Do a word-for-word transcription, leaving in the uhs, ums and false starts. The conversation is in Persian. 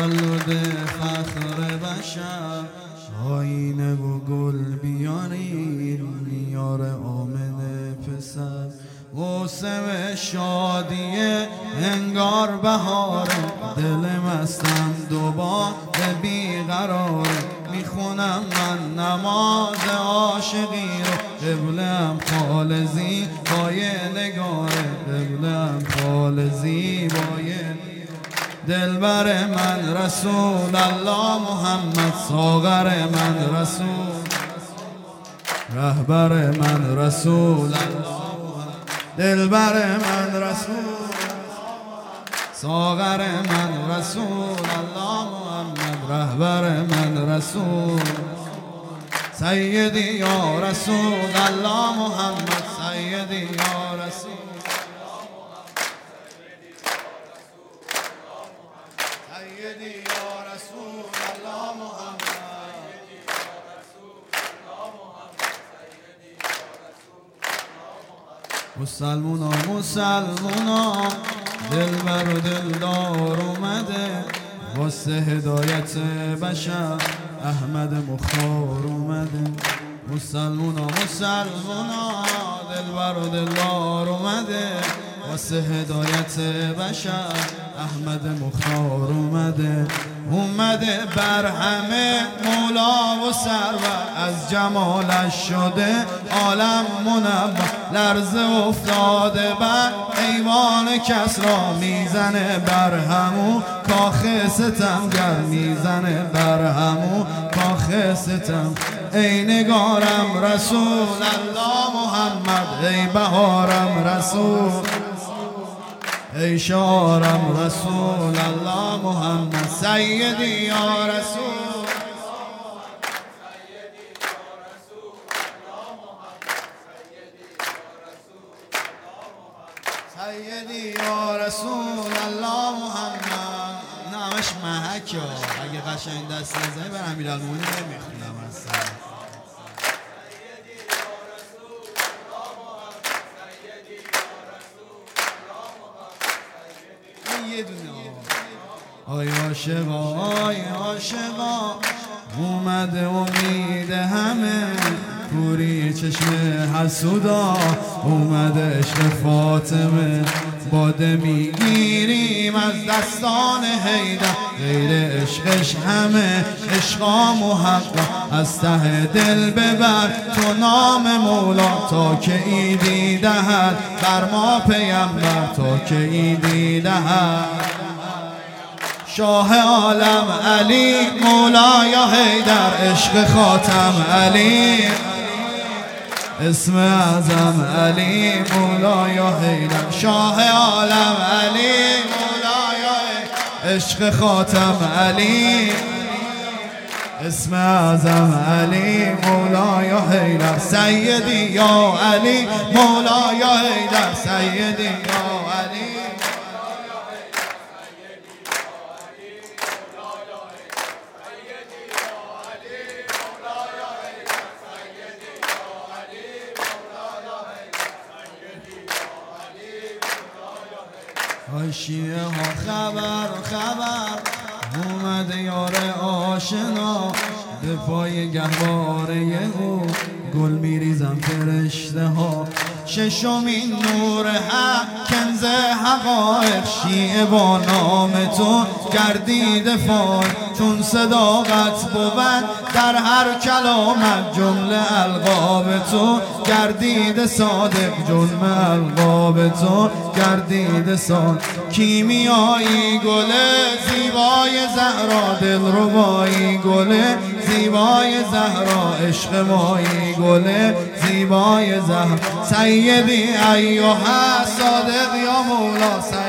تولد فخر بشر، آینه و گل بیارین یار آمن پسر. موسم شادیه انگار بهاره، دل مستم دوباره بیقراره. میخونم من نماز عاشقی رو، قبلم خال زیبای نگاره، قبلم خال زیبای. دلبر من رسول الله محمد، ساغر من رسول، رهبر من رسول الله. دلبر من رسول، ساغر من رسول الله محمد، رهبر من رسول. سیدی یا رسول الله محمد، سیدی یا رسول، سیدی یا رسول الله محمد. مسلمونا مسلمونا، دلبر و دلدار اومده، واسه هدایت بشر احمد مختار اومده. مسلمونا مسلمونا، دلبر و دلدار اومده، واسه هدایت بشر احمد مختار اومده. اومده بر همه مولا و سرور، از جمالش شده عالم منور. لرزه افتاده بر ایوان کسرا، میزنه بر همو کاخ ستمگر، میزنه بر همو کاخ ستم. ای نگارم رسول الله محمد، ای بهارم رسول، ای شعارم رسول الله محمد. سیدی یا رسول، سیدی یا رسول الله محمد. نامش محک ها، اگه قشنگ دست نزنی بر امیرالمومنین نمیخونم اصلا. یه دونه آی عاشقا، آی عاشقا، اومده امید همه، کوری چشم حسودا، اومده عشق فاطمه. باده میگیریم از دستان حیدر، غیر عشقش همه عشقا محقق. از ته دل ببر تو نام مولا، تا که ایدی دهد بر ما پیمبر، تا که ایدی دهد. شاه عالم علی مولای حیدر، عشق خاتم علی، اسم اعظم علی مولای حیدر. شاه عالم علی مولای حیدر، عشق خاتم علی، اسم اعظم علی مولای حیدر. سیدی یا علی مولای حیدر، سیدی یا علی. ای شیعه ها خبر خبر، اومده یار آشنا، به پای گهواره او گل میریزم فرشته ها. ششمین نور حق کنز حقایق، شیعه با نام تو گردیده فای. چون صداقت بود در هر کلامت، جمله القاب تو گردیده صادق، جمله القاب تو گردیده صادق. کیمیایی گله زیبای زهرا، دلربایی گله زیبای زهرا، عشق مایی گله زیبای زهرا. سیدی ایها صادق یا مولا.